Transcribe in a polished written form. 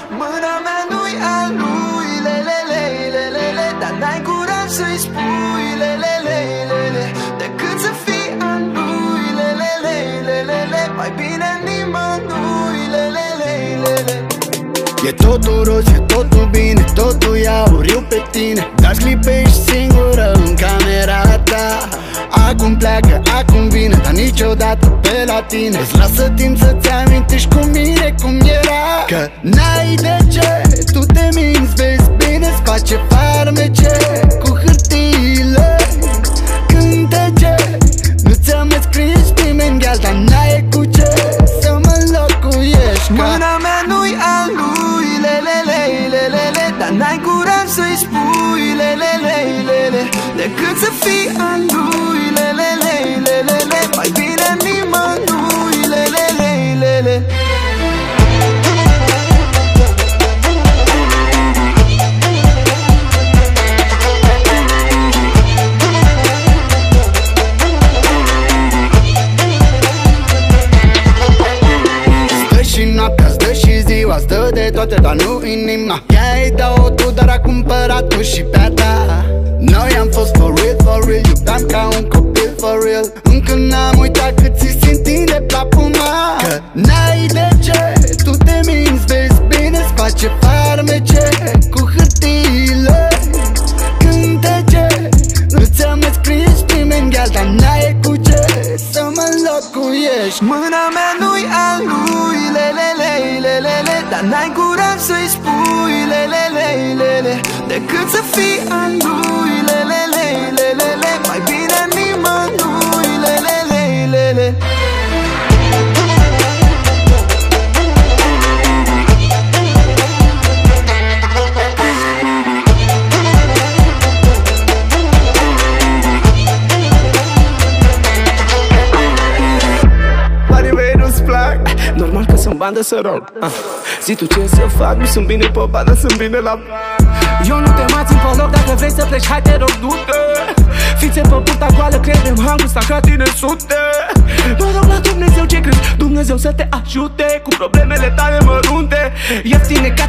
Mâna mea nu-i a lui, lelelelelele, dar n-ai curaj să-i spui, lelelelelele, decât să fii a lui, lelelelelele, mai bine nimănui, lelelelelele. E totul roz, e totul bine, totul e auriu pe tine, dar clipești singură în camera ta. Acum pleacă, acum vine, dar niciodată pe la tine. Îți lasă timp să-ți amintești cu mine cum era. Că n-ai de ce, tu te minți, vezi bine-ți face farmece cu hârtiile, cântece. Nu ți-am mai scris nimeni gheal, dar n-ai cu ce să mă înlocuiești. Mâna mea nu-i a lui, lelelelelele, dar n-ai curaj să-i spui, lelelelelele, decât să fii a lui, lelelelelele, mai bine nimănui, lelelelelele. Și noaptea, stă și ziua, stă de toate, dar nu inima. Ea-i dă-o tu, dar a cumpărat tu și pe-a ta. Noi am fost for real, iubeam ca un copil for real. Încă n-am uitat cât ți simt de la puma. Că n-ai de ce, tu te minți, vezi bine-ți face farmece cu hârtiile, cântece. Nu ți-am mai scris nimeni gheal, dar n-ai cu ce să mă înlocuiești. Mâna mea nu-i a lui, lelelelelele, dar n-ai curaj să-i spui, lelelelelele, decât să fii a lui, lelelelelele, mai bine nimănui, lelelelelele. Normal că sunt bandă să rog. Zi tu ce să fac, nu sunt bine pe bandă, sunt bine la... Eu nu te mai țin pe loc, dacă vrei să pleci, hai te rog, du-te. Fițe pe burta goală, credem, am gustat ca tine sute. Mă rog la Dumnezeu, ce crezi? Dumnezeu să te ajute cu problemele tale mărunte. Ieftine ca